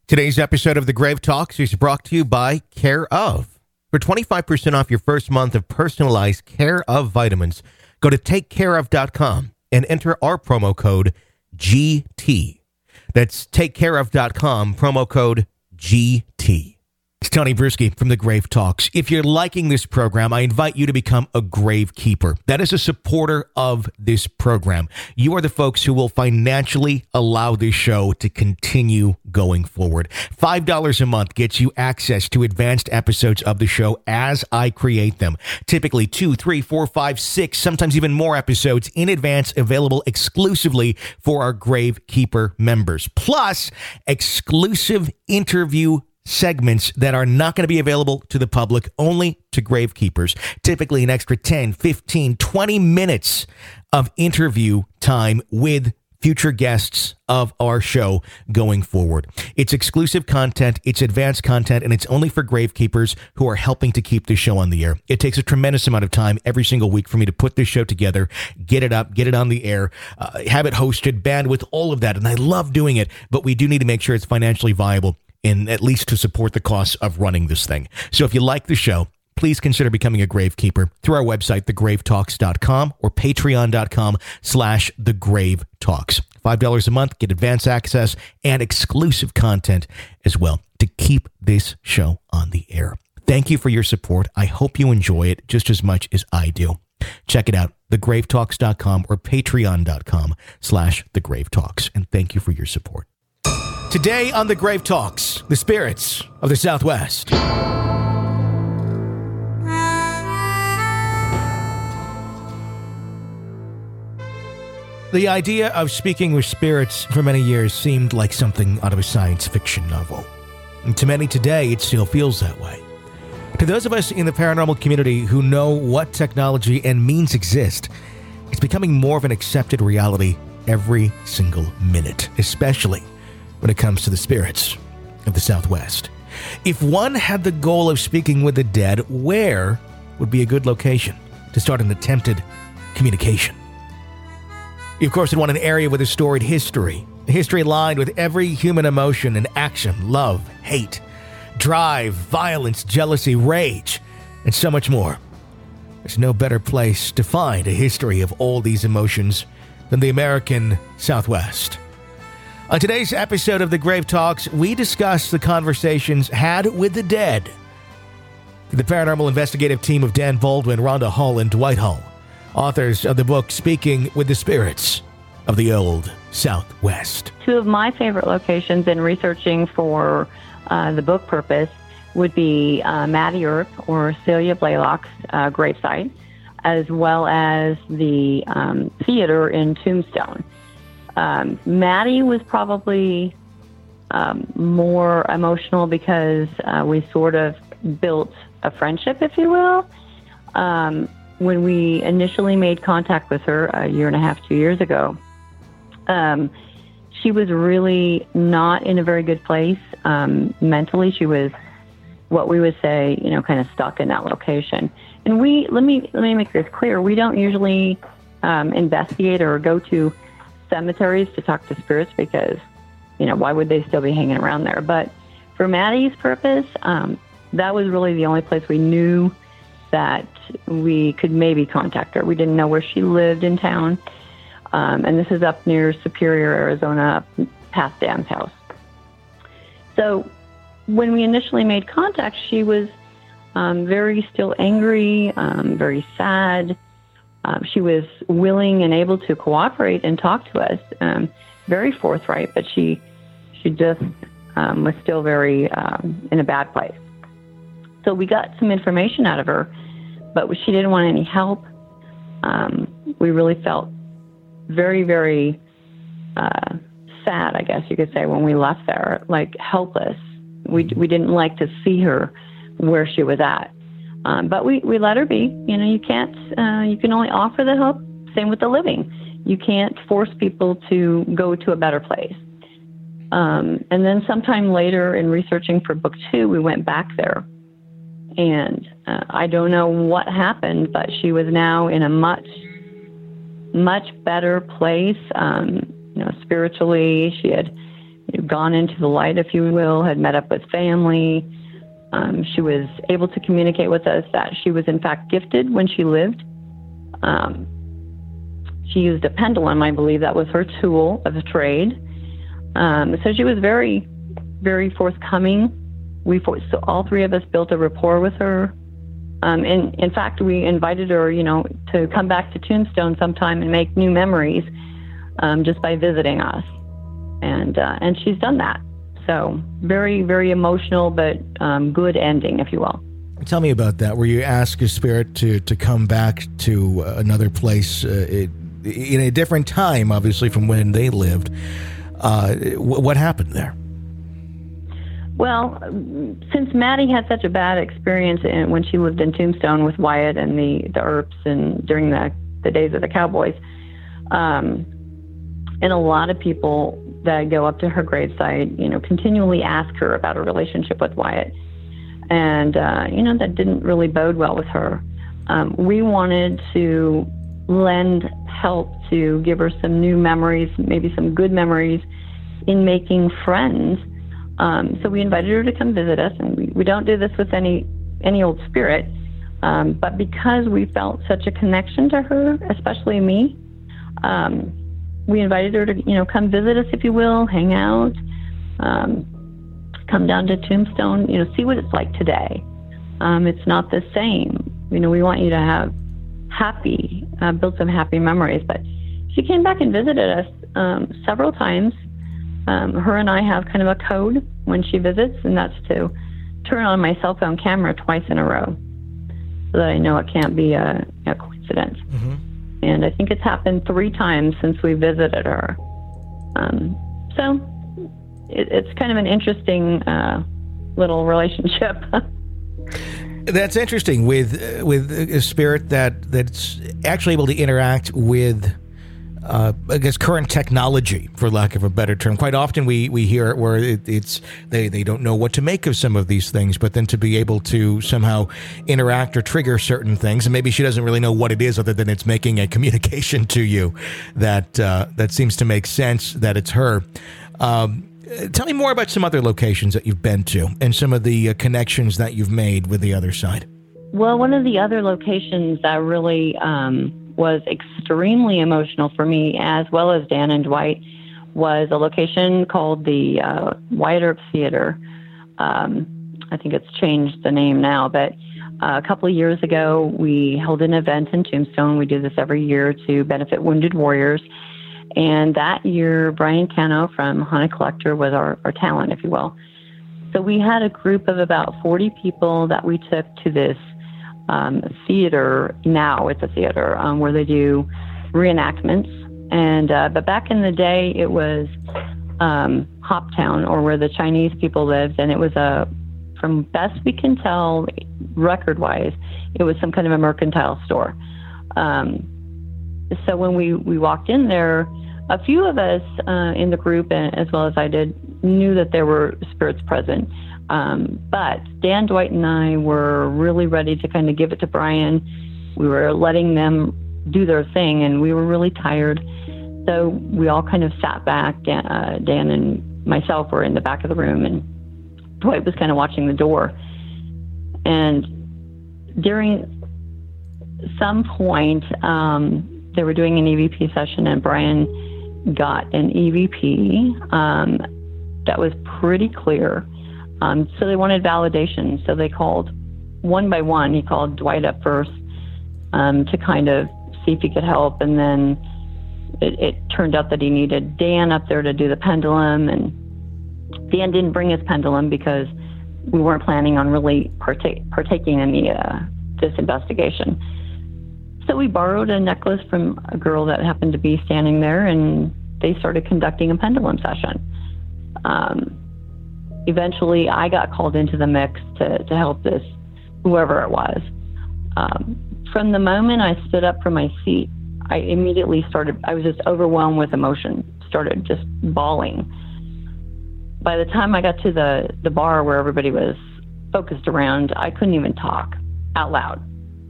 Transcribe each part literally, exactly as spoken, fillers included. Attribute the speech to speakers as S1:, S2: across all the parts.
S1: Today's episode of The Grave Talks is brought to you by Care of. For twenty-five percent off your first month of personalized Care of vitamins, go to take care of dot com and enter our promo code G T. That's take care of dot com, promo code G T. It's Tony Bruschi from The Grave Talks. If you're liking this program, I invite you to become a grave keeper. That is a supporter of this program. You are the folks who will financially allow this show to continue going forward. five dollars a month gets you access to advanced episodes of the show as I create them. Typically two, three, four, five, six, sometimes even more episodes in advance available exclusively for our Grave Keeper members. Plus, exclusive interview segments that are not going to be available to the public, only to grave keepers. Typically an extra ten, fifteen, twenty minutes of interview time with future guests of our show going forward. It's exclusive content, it's advanced content, and it's only for grave keepers who are helping to keep this show on the air. It takes a tremendous amount of time every single week for me to put this show together, get it up, get it on the air, uh, have it hosted, bandwidth, all of that. And I love doing it, but we do need to make sure it's financially viable, in at least to support the costs of running this thing. So if you like the show, please consider becoming a grave keeper through our website, the grave talks dot com or patreon dot com slash the grave talks. five dollars a month, get advance access and exclusive content as well to keep this show on the air. Thank you for your support. I hope you enjoy it just as much as I do. Check it out, the grave talks dot com or patreon dot com slash the grave talks. And thank you for your support. Today on The Grave Talks, the spirits of the Southwest. The idea of speaking with spirits for many years seemed like something out of a science fiction novel. And to many today, it still feels that way. To those of us in the paranormal community who know what technology and means exist, it's becoming more of an accepted reality every single minute, especially when it comes to the spirits of the Southwest. If one had the goal of speaking with the dead, where would be a good location to start an attempted communication? You, of course, would want an area with a storied history, a history lined with every human emotion and action, love, hate, drive, violence, jealousy, rage, and so much more. There's no better place to find a history of all these emotions than the American Southwest. On today's episode of The Grave Talks, we discuss the conversations had with the dead. The paranormal investigative team of Dan Baldwin, Rhonda Hull, and Dwight Hull, authors of the book Speaking with the Spirits of the Old Southwest.
S2: Two of my favorite locations in researching for uh, the book purpose would be uh, Maddie Earp or Celia Blaylock's uh, gravesite, as well as the um, theater in Tombstone. Um, Maddie was probably um, more emotional because uh, we sort of built a friendship, if you will. Um, when we initially made contact with her a year and a half, two years ago, um, she was really not in a very good place. Um, mentally, she was what we would say, you know, kind of stuck in that location. And we, let me, let me make this clear. We don't usually um, investigate or go to cemeteries to talk to spirits because, you know, why would they still be hanging around there? But for Maddie's purpose, um, that was really the only place we knew that we could maybe contact her. We didn't know where she lived in town. Um, and this is up near Superior, Arizona, up past Dan's house. So when we initially made contact, she was um, very still angry, um, very sad. Um, she was willing and able to cooperate and talk to us, um, very forthright, but she she just um, was still very um, in a bad place. So we got some information out of her, but she didn't want any help. Um, we really felt very, very uh, sad, I guess you could say, when we left there, like helpless. We we didn't like to see her where she was at. Um, but we, we let her be. You know, you can't, uh, you can only offer the help. Same with the living. You can't force people to go to a better place. Um, and then sometime later in researching for book two, we went back there. And uh, I don't know what happened, but she was now in a much, much better place. Um, you know, spiritually, she had gone into the light, if you will, had met up with family. Um, she was able to communicate with us that she was in fact gifted when she lived. Um, she used a pendulum, I believe that was her tool of the trade. Um, so she was very, very forthcoming. We, so all three of us built a rapport with her. Um, and in fact, we invited her, you know, to come back to Tombstone sometime and make new memories um, just by visiting us. And uh, and she's done that. So very, very emotional, but um, good ending, if you will.
S3: Tell me about that, where you ask a spirit to, to come back to another place uh, it, in a different time, obviously, from when they lived. Uh, what happened there?
S2: Well, since Maddie had such a bad experience in, when she lived in Tombstone with Wyatt and the, the Earps and during the, the days of the Cowboys, um, and a lot of people that go up to her gravesite, you know, continually ask her about her relationship with Wyatt. And, uh, you know, that didn't really bode well with her. Um, we wanted to lend help to give her some new memories, maybe some good memories in making friends. Um, so we invited her to come visit us, and we, we don't do this with any any old spirit. Um, but because we felt such a connection to her, especially me, um, we invited her to, you know, come visit us, if you will, hang out, um, come down to Tombstone, you know, see what it's like today. Um, it's not the same. You know, we want you to have happy, uh, build some happy memories. But she came back and visited us um, several times. Um, her and I have kind of a code when she visits, and that's to turn on my cell phone camera twice in a row so that I know it can't be a, a coincidence. Mm-hmm. And I think it's happened three times since we visited her. Um, so it, it's kind of an interesting uh, little relationship.
S3: That's interesting with uh, with a spirit that that's actually able to interact with, uh, I guess, current technology, for lack of a better term. Quite often we, we hear it where it, it's they, they don't know what to make of some of these things, but then to be able to somehow interact or trigger certain things, and maybe she doesn't really know what it is other than it's making a communication to you that uh, that seems to make sense that it's her. Um, Tell me more about some other locations that you've been to and some of the uh, connections that you've made with the other side.
S2: Well, one of the other locations that really um, was extremely emotional for me, as well as Dan and Dwight, was a location called the uh, Wyatt Earp Theater. Um, I think it's changed the name now, but uh, a couple of years ago, we held an event in Tombstone. We do this every year to benefit wounded warriors. And that year, Brian Cano from Haunted Collector was our, our talent, if you will. So we had a group of about forty people that we took to this um, theater. Now it's a theater um, where they do reenactments. And uh, but back in the day, it was um, Hoptown, or where the Chinese people lived. And it was a, from best we can tell, record-wise, it was some kind of a mercantile store. Um, so when we, we walked in there, a few of us uh, in the group, as well as I did, knew that there were spirits present. Um, but Dan, Dwight, and I were really ready to kind of give it to Brian. We were letting them do their thing, and we were really tired. So we all kind of sat back. Dan, uh, Dan and myself were in the back of the room, and Dwight was kind of watching the door. And during some point, um, they were doing an E V P session, and Brian got an E V P um, that was pretty clear. Um, so they wanted validation. So they called one by one. He called Dwight up first um, to kind of see if he could help. And then it, it turned out that he needed Dan up there to do the pendulum. And Dan didn't bring his pendulum because we weren't planning on really partake, partaking in the, uh, this investigation. So we borrowed a necklace from a girl that happened to be standing there, and they started conducting a pendulum session. Um, eventually, I got called into the mix to, to help this, whoever it was. Um, from the moment I stood up from my seat, I immediately started, I was just overwhelmed with emotion, started just bawling. By the time I got to the, the bar where everybody was focused around, I couldn't even talk out loud.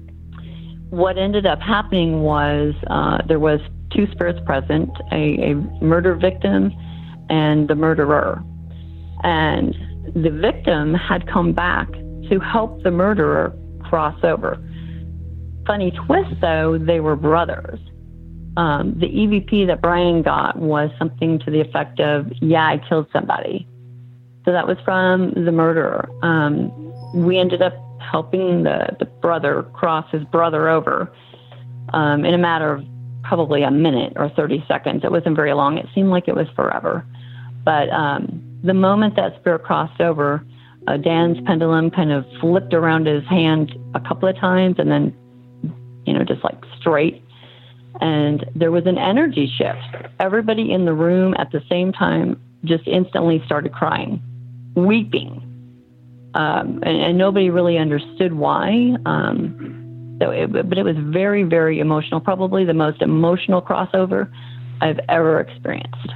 S2: What ended up happening was uh, there was two spirits present, a, a murder victim and the murderer. And the victim had come back to help the murderer cross over. Funny twist, though, they were brothers. Um, the E V P that Brian got was something to the effect of, yeah, I killed somebody. So that was from the murderer. Um, we ended up helping the, the brother cross his brother over um, in a matter of probably a minute or thirty seconds. It wasn't very long. It seemed like it was forever. But um, the moment that spirit crossed over, uh, Dan's pendulum kind of flipped around his hand a couple of times and then, you know, just like straight. And there was an energy shift. Everybody in the room at the same time just instantly started crying, weeping. Um, and, and nobody really understood why. Um, so it, but it was very, very emotional, probably the most emotional crossover I've ever experienced.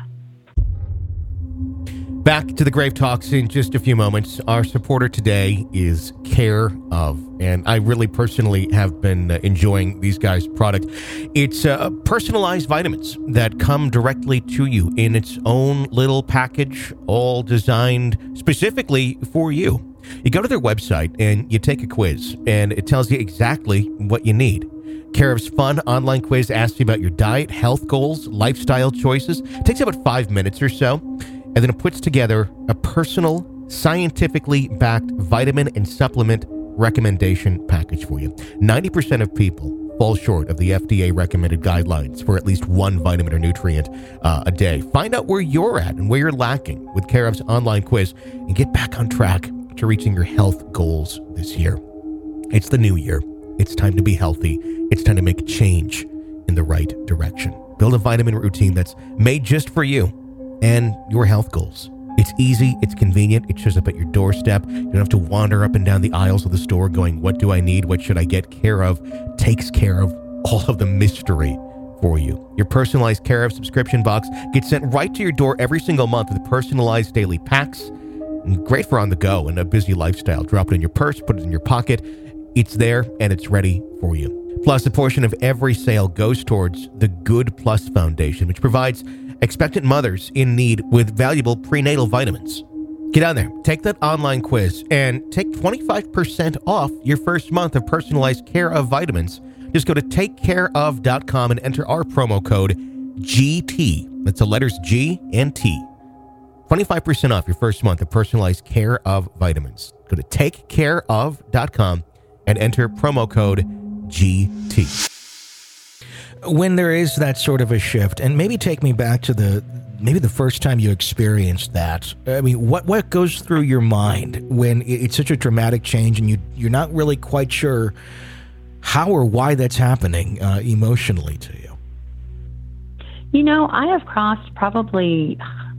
S1: Back to the Grave Talks in just a few moments. Our supporter today is Care Of, and I really personally have been uh, enjoying these guys' product. It's uh, personalized vitamins that come directly to you in its own little package, all designed specifically for you. You go to their website and you take a quiz, and it tells you exactly what you need. Care Of's fun online quiz asks you about your diet, health goals, lifestyle choices. It takes about five minutes or so. And then it puts together a personal, scientifically backed vitamin and supplement recommendation package for you. ninety percent of people fall short of the F D A recommended guidelines for at least one vitamin or nutrient uh, a day. Find out where you're at and where you're lacking with Care Of's online quiz and get back on track to reaching your health goals this year. It's the new year. It's time to be healthy. It's time to make change in the right direction. Build a vitamin routine that's made just for you and your health goals. It's easy, it's convenient, it shows up at your doorstep. You don't have to wander up and down the aisles of the store going, what do I need? What should I get? Care Of takes care of all of the mystery for you. Your personalized Care Of subscription box gets sent right to your door every single month with personalized daily packs. Great for on the go and a busy lifestyle. Drop it in your purse, put it in your pocket. It's there and it's ready for you. Plus, a portion of every sale goes towards the Good Plus Foundation, which provides expectant mothers in need with valuable prenatal vitamins. Get on there, take that online quiz, and take twenty-five percent off your first month of personalized Care Of vitamins. Just go to take care of dot com and enter our promo code G T. That's the letters G and T. twenty-five percent off your first month of personalized Care Of vitamins. Go to take care of dot com and enter promo code G T.
S3: When there is that sort of a shift, and maybe take me back to the maybe the first time you experienced that. I mean, what what goes through your mind when it's such a dramatic change and you you're not really quite sure how or why that's happening uh, emotionally to you?
S2: You know, I have crossed probably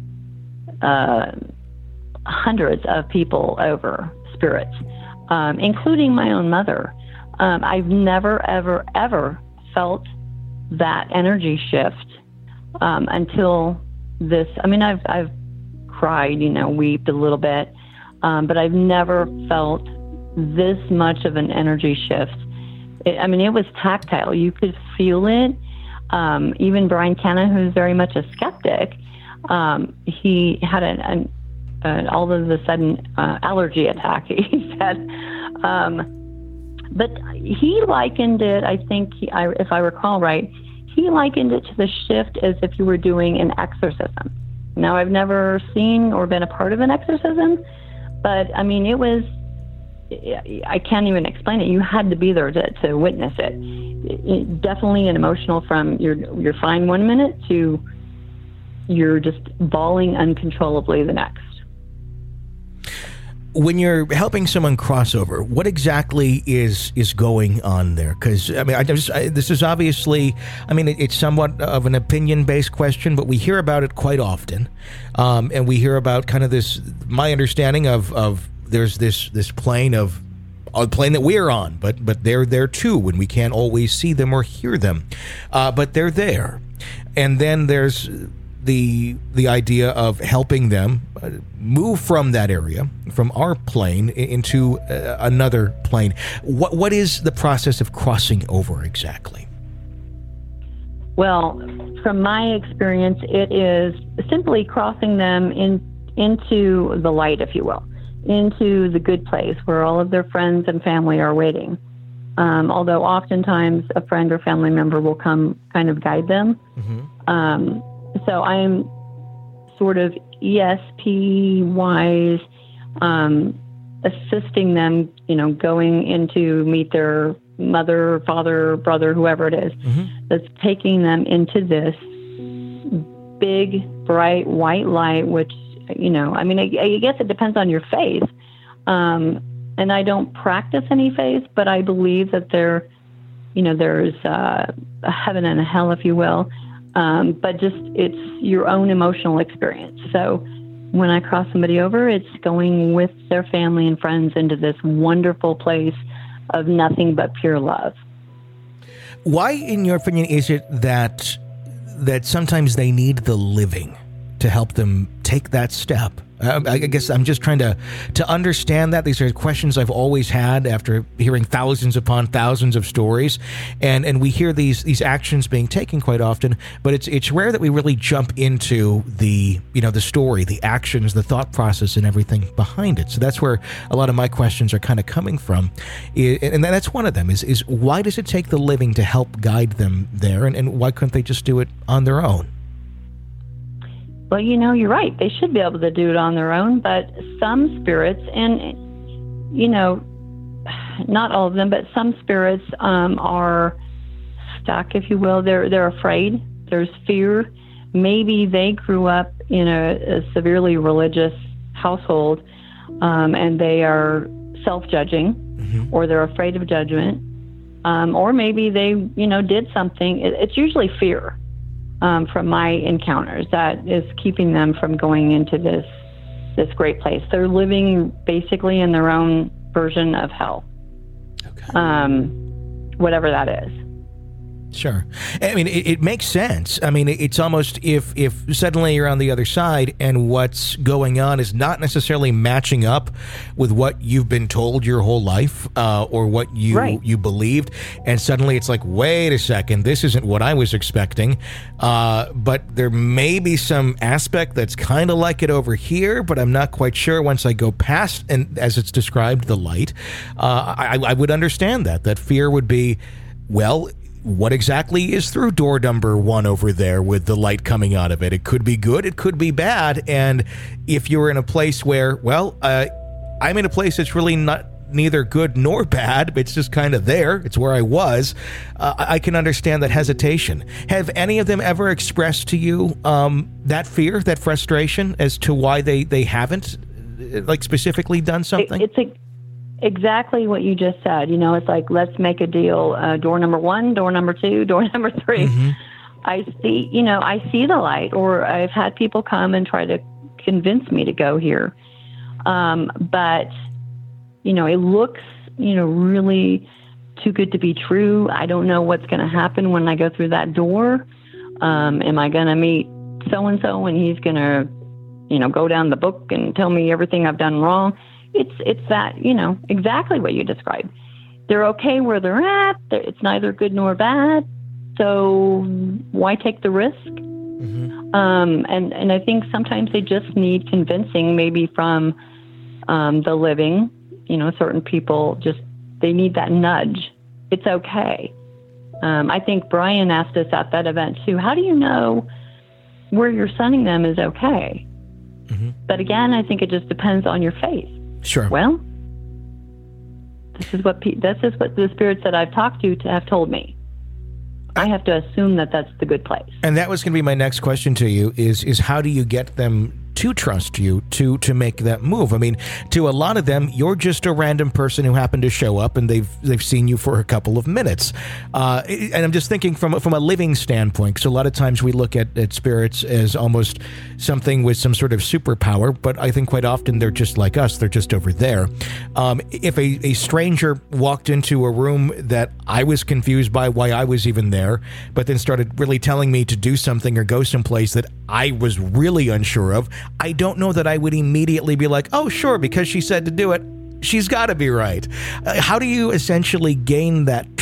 S2: uh, hundreds of people over, spirits, um, including my own mother. Um, I've never, ever, ever felt that energy shift um, until this. I mean, I've I've cried, you know, weeped a little bit, um, but I've never felt this much of an energy shift. It, I mean, it was tactile. You could feel it. Um, even Brian Canna, who's very much a skeptic, um, he had an, an, an all of a sudden uh, allergy attack. He said. Um, But he likened it, I think, he, I, if I recall right, he likened it to the shift as if you were doing an exorcism. Now, I've never seen or been a part of an exorcism, but, I mean, it was, I can't even explain it. You had to be there to, to witness it. it. Definitely an emotional from you're, you're fine one minute to you're just bawling uncontrollably the next.
S3: When you're helping someone cross over, what exactly is is going on there? Because I mean, I just I, this is obviously, I mean, it, it's somewhat of an opinion-based question, but we hear about it quite often, um, and we hear about kind of this. My understanding of of there's this this plane of a plane that we're on, but but they're there too, when we can't always see them or hear them, uh, but they're there, and then there's the the idea of helping them move from that area, from our plane into uh, another plane. What what is the process of crossing over exactly?
S2: Well, from my experience, it is simply crossing them in into the light, if you will, into the good place where all of their friends and family are waiting. Um, although oftentimes a friend or family member will come kind of guide them. Mm-hmm. Um, so I'm sort of E S P-wise, um, assisting them, you know, going in to meet their mother, father, brother, whoever it is, mm-hmm. that's taking them into this big, bright, white light, which, you know, I mean, I, I guess it depends on your faith. Um, and I don't practice any faith, but I believe that there, you know, there's uh, a heaven and a hell, if you will. Um, but just, it's your own emotional experience. So when I cross somebody over, it's going with their family and friends into this wonderful place of nothing but pure love.
S3: Why, in your opinion, is it that that sometimes they need the living to help them take that step? I, I guess I'm just trying to to understand that. These are questions I've always had after hearing thousands upon thousands of stories, and and we hear these these actions being taken quite often, but it's it's rare that we really jump into the you know the story, the actions, the thought process, and everything behind it. So that's where a lot of my questions are kind of coming from, and that's one of them. Is is why does it take the living to help guide them there, and, and why couldn't they just do it on their own?
S2: Well, you know, you're right. They should be able to do it on their own, but some spirits, and, you know, not all of them, but some spirits um, are stuck, if you will. They're they're afraid. There's fear. Maybe they grew up in a, a severely religious household, um, and they are self-judging, mm-hmm. or they're afraid of judgment, um, or maybe they, you know, did something. It, it's usually fear. Um, from my encounters, that is keeping them from going into this this great place. They're living basically in their own version of hell, okay. um, whatever that is.
S3: Sure. I mean, it, it makes sense. I mean, it's almost if if suddenly you're on the other side and what's going on is not necessarily matching up with what you've been told your whole life, uh, or what you
S2: right.
S3: you believed, and suddenly it's like, wait a second, this isn't what I was expecting. Uh, but there may be some aspect that's kind of like it over here, but I'm not quite sure. Once I go past, and as it's described, the light, uh, I, I would understand that. That fear would be, well, what exactly is through door number one over there with the light coming out of it? It could be good, it could be bad. And if you're in a place where, well, uh, I'm in a place that's really not neither good nor bad, it's just kind of there, it's where I was, uh, I can understand that hesitation. Have any of them ever expressed to you um, that fear, that frustration as to why they, they haven't, like, specifically done something?
S2: It, it's a Exactly what you just said. You know, it's like, let's make a deal. Uh, door number one, door number two, door number three. Mm-hmm. I see, you know, I see the light, or I've had people come and try to convince me to go here. Um, but, you know, it looks, you know, really too good to be true. I don't know what's going to happen when I go through that door. Um, am I going to meet so-and-so and he's going to, you know, go down the book and tell me everything I've done wrong? It's it's that, you know, exactly what you described. They're okay where they're at. They're, it's neither good nor bad. So why take the risk? Mm-hmm. Um, and, and I think sometimes they just need convincing, maybe from um, the living. You know, certain people just, they need that nudge. It's okay. Um, I think Brian asked us at that event too, how do you know where you're sending them is okay? Mm-hmm. But again, I think it just depends on your faith.
S3: Sure.
S2: Well, this is what pe- this is what the spirits that I've talked to, to have told me. I have to assume that that's the good place.
S3: And that was going to be my next question to you: is is how do you get them to trust you to to make that move? I mean, to a lot of them, you're just a random person who happened to show up, and they've they've seen you for a couple of minutes. Uh, and I'm just thinking from from a living standpoint, because a lot of times we look at, at spirits as almost something with some sort of superpower, but I think quite often they're just like us. They're just over there. Um, if a, a stranger walked into a room that I was confused by why I was even there, but then started really telling me to do something or go someplace that I was really unsure of, I don't know that I would immediately be like, oh, sure, because she said to do it, she's got to be right. Uh, how do you essentially gain that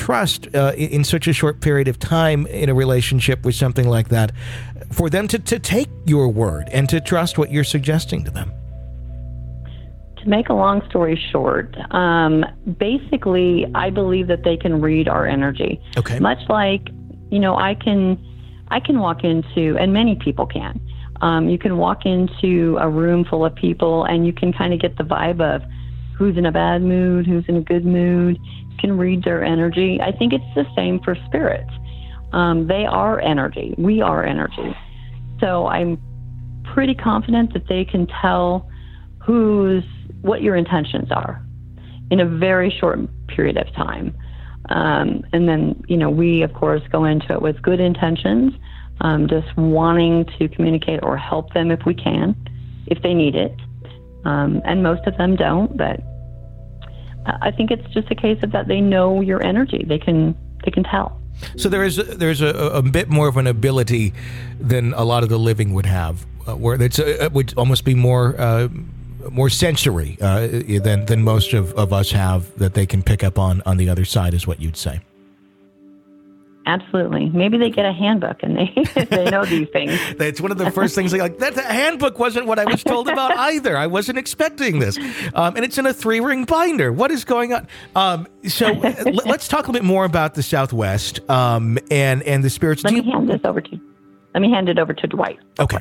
S3: trust uh, in, in such a short period of time in a relationship with something like that, for them to, to take your word and to trust what you're suggesting to them?
S2: To make a long story short, um, basically, I believe that they can read our energy.
S3: Okay.
S2: Much like, you know, I can, I can walk into, and many people can. Um, you can walk into a room full of people, and you can kind of get the vibe of who's in a bad mood, who's in a good mood. You can read their energy. I think it's the same for spirits. Um, they are energy. We are energy. So I'm pretty confident that they can tell who's what your intentions are in a very short period of time. Um, and then, you know, we, of course, go into it with good intentions, um, just wanting to communicate or help them if we can, if they need it. Um, and most of them don't, but I think it's just a case of that they know your energy. They can they can tell.
S3: So there is there's a, a bit more of an ability than a lot of the living would have, uh, where it's uh, it would almost be more uh, more sensory uh, than than most of, of us have, that they can pick up on on the other side, is what you'd say.
S2: Absolutely. Maybe they get a handbook and they they know these things.
S3: That's one of the first things. They like, that handbook wasn't what I was told about either. I wasn't expecting this. Um, and it's in a three-ring binder. What is going on? Um, so l- let's talk a little bit more about the Southwest um, and, and the spirits.
S2: Let
S3: Do
S2: me
S3: you-
S2: hand this over to Let me hand it over to Dwight.
S3: Okay.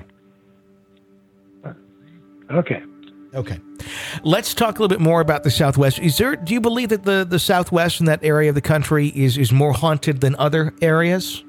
S4: Okay.
S3: Okay. Let's talk a little bit more about the Southwest. Is there, do you believe that the, the Southwest and that area of the country is, is more haunted than other areas?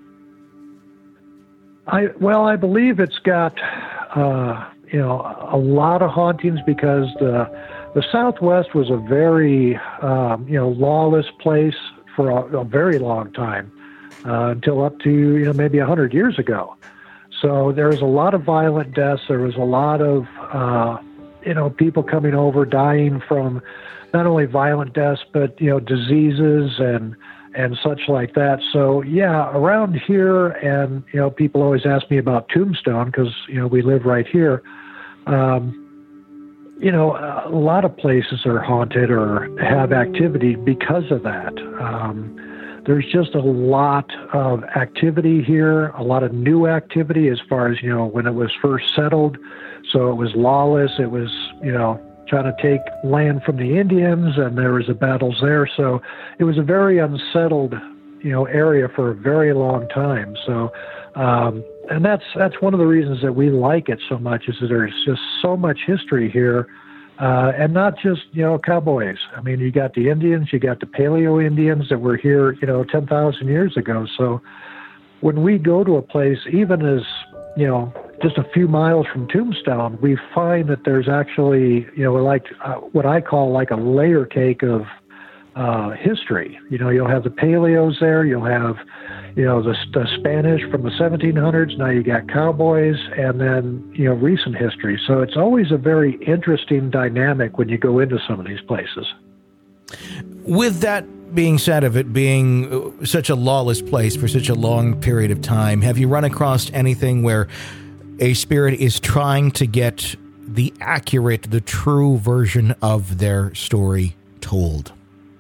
S4: I well, I believe it's got uh, you know a lot of hauntings, because the the Southwest was a very um, you know lawless place for a, a very long time, uh, until up to you know maybe a hundred years ago. So there was a lot of violent deaths. There was a lot of uh, you know, people coming over, dying from not only violent deaths, but, you know, diseases and, and such like that. So, yeah, around here, and, you know, people always ask me about Tombstone because, you know, we live right here. Um, you know, a lot of places are haunted or have activity because of that. Um, there's just a lot of activity here, a lot of new activity as far as, you know, when it was first settled. So it was lawless. It was, you know, trying to take land from the Indians, and there was the battles there. So it was a very unsettled, you know, area for a very long time. So, um, and that's that's one of the reasons that we like it so much, is that there's just so much history here, uh, and not just, you know, cowboys. I mean, you got the Indians, you got the Paleo Indians that were here, you know, ten thousand years ago. So when we go to a place, even as, you know, just a few miles from Tombstone, we find that there's actually, you know, like uh, what I call like a layer cake of uh, history. You know, you'll have the Paleos there, you'll have, you know, the, the Spanish from the seventeen hundreds, now you got cowboys, and then, you know, recent history. So it's always a very interesting dynamic when you go into some of these places.
S3: With that being said, of it being such a lawless place for such a long period of time, have you run across anything where a spirit is trying to get the accurate, the true version of their story told?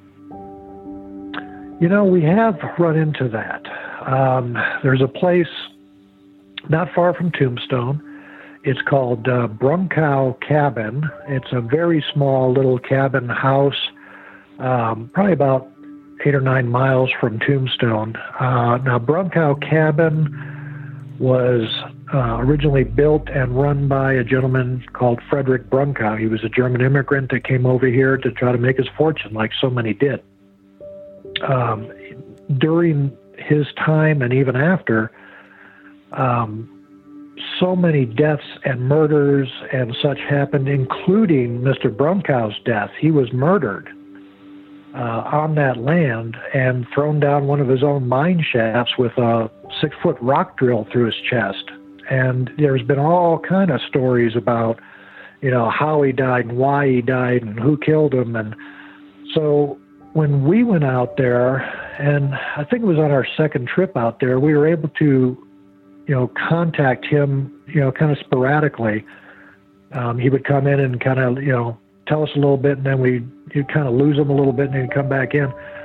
S4: You know, we have run into that. Um, there's a place not far from Tombstone. It's called uh, Brunkow Cabin. It's a very small little cabin house, um, probably about eight or nine miles from Tombstone. Uh, now, Brunkow Cabin was uh, originally built and run by a gentleman called Frederick Brunkow. He was a German immigrant that came over here to try to make his fortune, like so many did. Um, during his time and even after, um, so many deaths and murders and such happened, including Mister Brunkow's death. He was murdered uh, on that land and thrown down one of his own mine shafts with a six-foot rock drill through his chest. And there's been all kind of stories about, you know, how he died and why he died and who killed him. And so when we went out there, and I think it was on our second trip out there, we were able to, you know, contact him, you know, kind of sporadically. Um, he would come in and kind of, you know, tell us a little bit, and then we you'd kind of lose him a little bit, and then he'd come back in.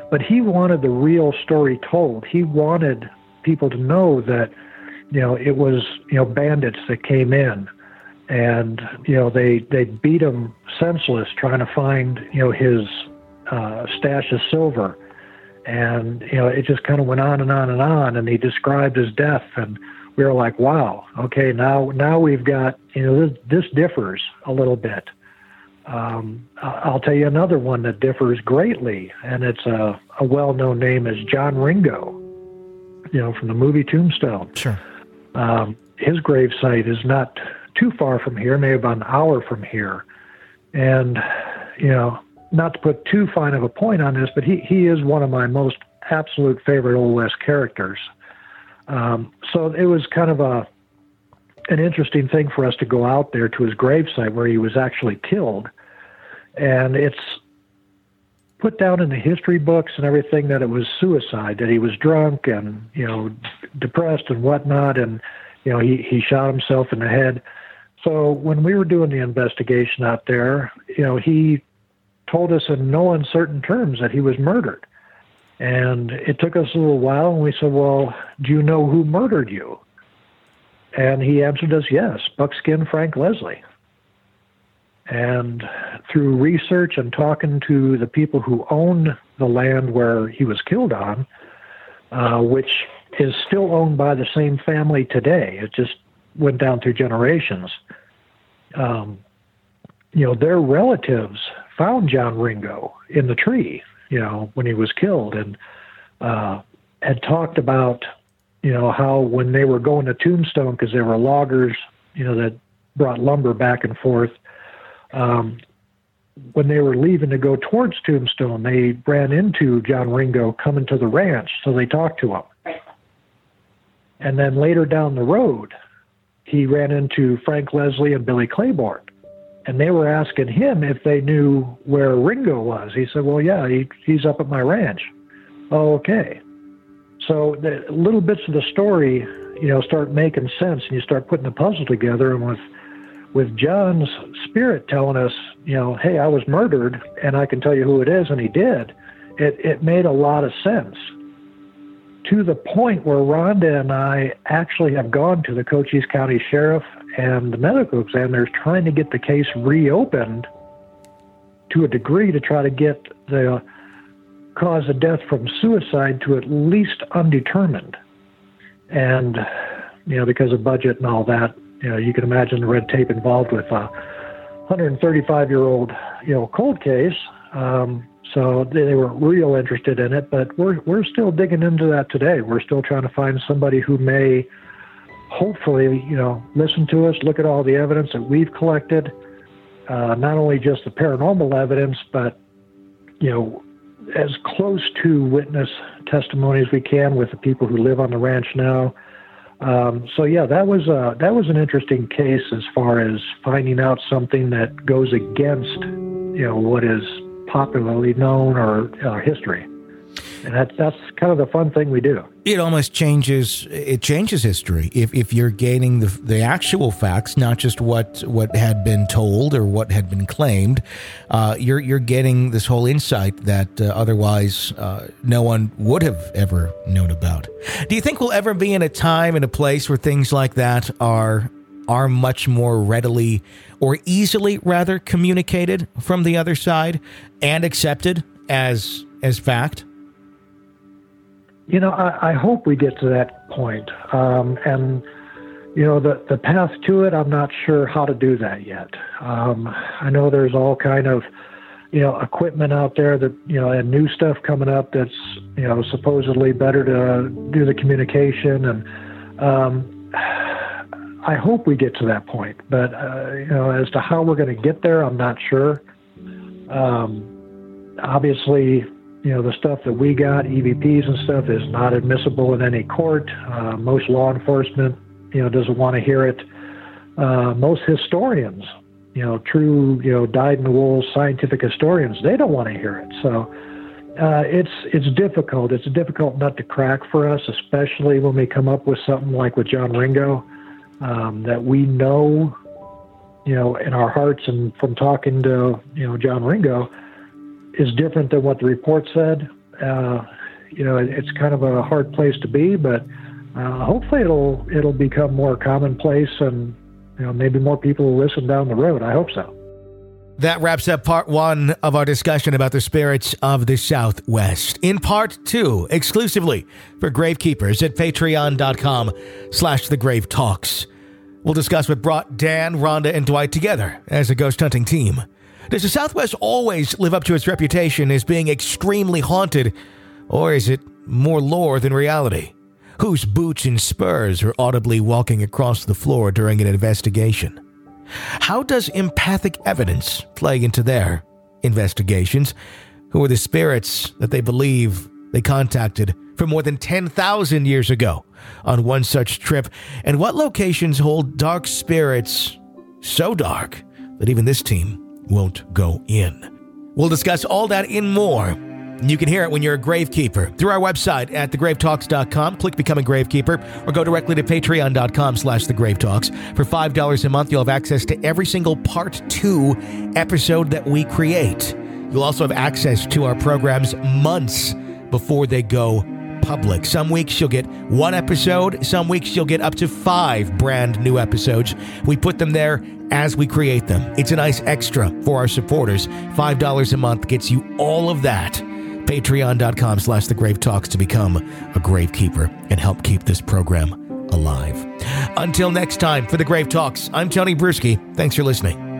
S4: but he wanted the real story told. He wanted people to know that, you know, it was, you know, bandits that came in, and, you know, they, they beat him senseless trying to find, you know, his uh, stash of silver. And, you know, it just kind of went on and on and on, and he described his death, and we were like, wow, okay, now now we've got, you know, this, this differs a little bit. Um, I'll tell you another one that differs greatly, and it's a, a well-known name is John Ringo, you know, from the movie Tombstone.
S3: Sure.
S4: Um, his gravesite is not too far from here, maybe about an hour from here. And, you know, not to put too fine of a point on this, but he, he is one of my most absolute favorite Old West characters. Um, so it was kind of a an interesting thing for us to go out there to his gravesite where he was actually killed. And it's put down in the history books and everything that it was suicide, that he was drunk and, you know, depressed and whatnot. And, you know, he, he shot himself in the head. So when we were doing the investigation out there, you know, he told us in no uncertain terms that he was murdered. And it took us a little while, and we said, well, do you know who murdered you? And he answered us, yes, Buckskin Frank Leslie. And through research and talking to the people who owned the land where he was killed on, uh, which is still owned by the same family today, it just went down through generations, um, you know, their relatives found John Ringo in the tree, you know, when he was killed, and uh, had talked about, you know, how when they were going to Tombstone, because they were loggers, you know, that brought lumber back and forth, um, when they were leaving to go towards Tombstone, they ran into John Ringo coming to the ranch, so they talked to him. And then later down the road, he ran into Frank Leslie and Billy Claiborne. And they were asking him if they knew where Ringo was. He said, well, yeah, he, he's up at my ranch. Oh, okay. So the little bits of the story, you know, start making sense, and you start putting the puzzle together. And with with John's spirit telling us, you know, hey, I was murdered, and I can tell you who it is, and he did, it, it made a lot of sense. To the point where Rhonda and I actually have gone to the Cochise County Sheriff and the medical examiners trying to get the case reopened to a degree to try to get the cause of death from suicide to at least undetermined. And, you know, because of budget and all that, you know, you can imagine the red tape involved with a one hundred thirty-five-year-old, you know, cold case. Um, so they were real interested in it, but we're we're still digging into that today. We're still trying to find somebody who may hopefully, you know, listen to us, look at all the evidence that we've collected, uh, not only just the paranormal evidence, but, you know, as close to witness testimony as we can with the people who live on the ranch now. Um, so yeah, that was a, that was an interesting case as far as finding out something that goes against, you know, what is popularly known or uh, history. And that, that's kind of the fun thing we do.
S3: It almost changes, it changes history. If if you're gaining the the actual facts, not just what, what had been told or what had been claimed, uh, you're you're getting this whole insight that uh, otherwise uh, no one would have ever known about. Do you think we'll ever be in a time and a place where things like that are are much more readily or easily rather communicated from the other side and accepted as as fact?
S4: You know, I, I hope we get to that point. Um, and, you know, the, the path to it, I'm not sure how to do that yet. Um, I know there's all kind of, you know, equipment out there that, you know, and new stuff coming up that's, you know, supposedly better to do the communication. And um, I hope we get to that point. But, uh, you know, as to how we're going to get there, I'm not sure. Um, obviously, you know, the stuff that we got, E V Ps and stuff, is not admissible in any court. Uh, most law enforcement, you know, doesn't want to hear it. Uh, most historians, you know, true, you know, dyed-in-the-wool scientific historians, they don't want to hear it. So uh, it's it's difficult. It's a difficult nut to crack for us, especially when we come up with something like with John Ringo, um, that we know, you know, in our hearts and from talking to, you know, John Ringo, is different than what the report said. uh, you know, it, it's kind of a hard place to be, but uh, hopefully it'll it'll become more commonplace, and you know, maybe more people will listen down the road. I hope so.
S3: That wraps up part one of our discussion about the spirits of the Southwest. In part two, exclusively for Gravekeepers at patreon.com slash the Grave Talks. We'll discuss what brought Dan, Rhonda, and Dwight together as a ghost hunting team. Does the Southwest always live up to its reputation as being extremely haunted, or is it more lore than reality? Whose boots and spurs are audibly walking across the floor during an investigation? How does empathic evidence play into their investigations? Who are the spirits that they believe they contacted for more than ten thousand years ago on one such trip? And what locations hold dark spirits so dark that even this team won't go in? We'll discuss all that and more. You can hear it when you're a Gravekeeper through our website at the grave talks dot com. Click Become a Gravekeeper or go directly to patreon.com slash the Grave Talks. For five dollars a month, you'll have access to every single part two episode that we create. You'll also have access to our programs months before they go public. Some weeks you'll get one episode. Some weeks you'll get up to five brand new episodes. We put them there as we create them. It's a nice extra for our supporters. five dollars a month gets you all of that. Patreon.com slash the Grave Talks to become a Gravekeeper and help keep this program alive. Until next time, for the Grave Talks, I'm Tony Bruschi. Thanks for listening.